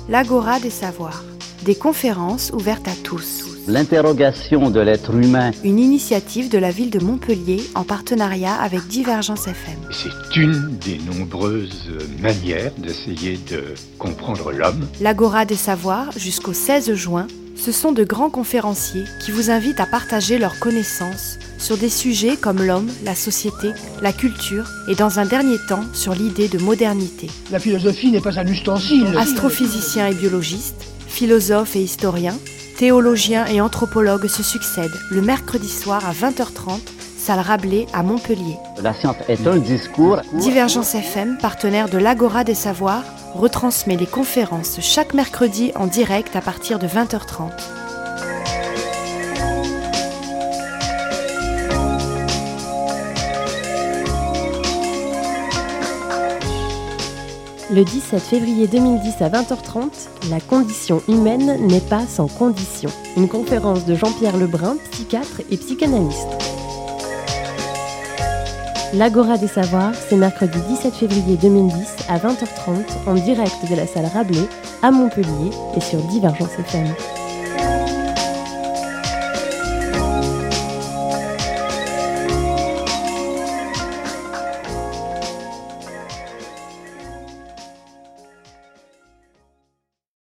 l'Agora des savoirs, des conférences ouvertes à tous. L'interrogation de l'être humain. Une initiative de la ville de Montpellier en partenariat avec Divergence FM. C'est une des nombreuses manières d'essayer de comprendre l'homme. L'Agora des savoirs, jusqu'au 16 juin, ce sont de grands conférenciers qui vous invitent à partager leurs connaissances sur des sujets comme l'homme, la société, la culture et dans un dernier temps sur l'idée de modernité. La philosophie n'est pas un ustensile. Astrophysiciens et biologistes, philosophes et historiens, théologiens et anthropologues se succèdent le mercredi soir à 20h30, salle Rabelais à Montpellier. La science est un discours. Divergence FM, partenaire de l'Agora des savoirs, retransmet les conférences chaque mercredi en direct à partir de 20h30. Le 17 février 2010 à 20h30, la condition humaine n'est pas sans condition. Une conférence de Jean-Pierre Lebrun, psychiatre et psychanalyste. L'Agora des savoirs, c'est mercredi 17 février 2010 à 20h30 en direct de la salle Rabelais à Montpellier et sur Divergence FM.